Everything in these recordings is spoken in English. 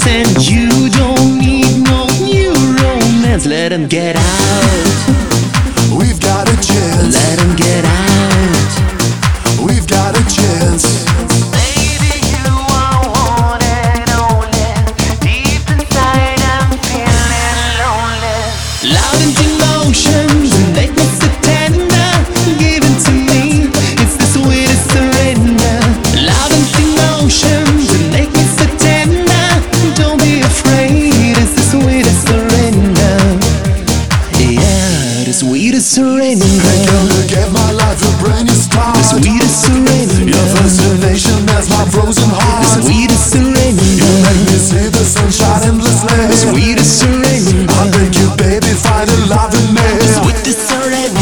and you don't need no new romance. Let him get out. We've got a chance. Let him get out. We've got a chance. Baby, you are wanted only. Deep inside, I'm feeling lonely. Loud and emotions make me so tender. Give it to me, it's the sweetest surrender. Loud and emotions make me so tender. Don't be afraid, it's the sweetest surrender. Yeah, the sweetest surrender. Hey girl, you gave my life a brand new start. The sweetest surrender. Your fascination has my frozen heart. The sweetest surrender. You make me see the sunshine endlessly. The sweetest surrender. I beg you, baby, find a love in me. The sweetest surrender.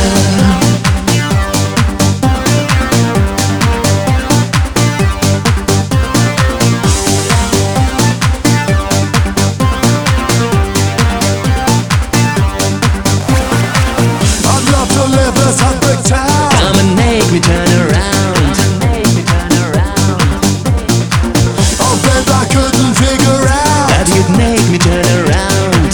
I'd love to live this heartbreak town. Come and make me turn around. Oh babe, I couldn't figure out That you'd make me turn around.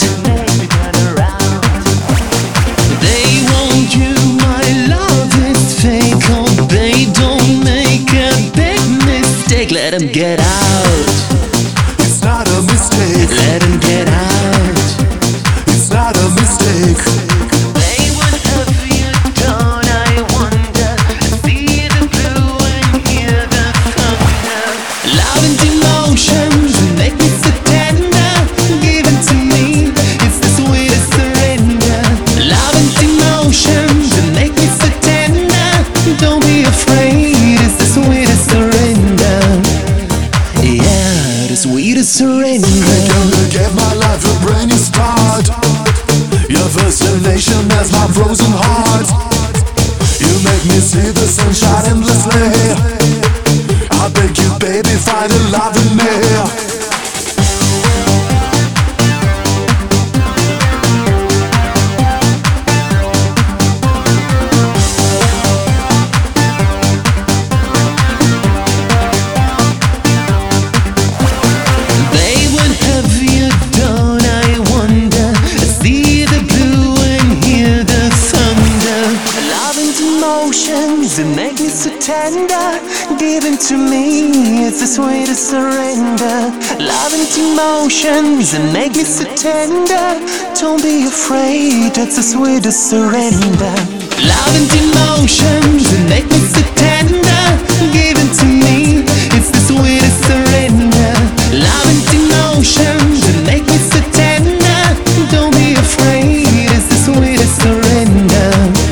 They want you, my love is fake. Oh, they don't make a big mistake. Let him get out. it's not a mistake. Let him get out. It's not a mistake. They would have you done, I wonder. See the blue and hear the thunder. Loud and emotions make me so tender. Give it to me, it's the sweetest surrender. Loud and emotions make me so tender. Don't be afraid, it's the sweetest surrender. Yeah, the sweetest surrender. Hey girl, you gave my life a brand new start. Your fascination has my frozen heart. You make me see the sunshine endlessly. I beg you, baby, find a love in me. They would have you done, I wonder. See the blue and hear the thunder. Love and emotions that make me so tender. Given to me, it's the sweetest surrender. Love and emotions that make me so tender. Don't be afraid, it's the sweetest surrender. Love and emotions that make me so tender. Given to me, it's the sweetest surrender. Love and emotions that make me so tender. Don't be afraid, it's the sweetest surrender.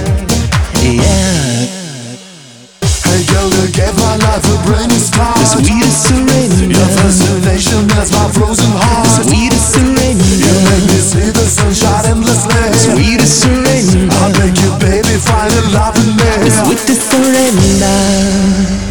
Yeah, Hey girl, you gave my life a brand new start. the sweetest surrender. Your fascination has my frozen The heart. sweetest You surrender. make me see the sunshine endlessly. Sweetest surrender. I beg you, baby, find a love in me. The sweetest surrender.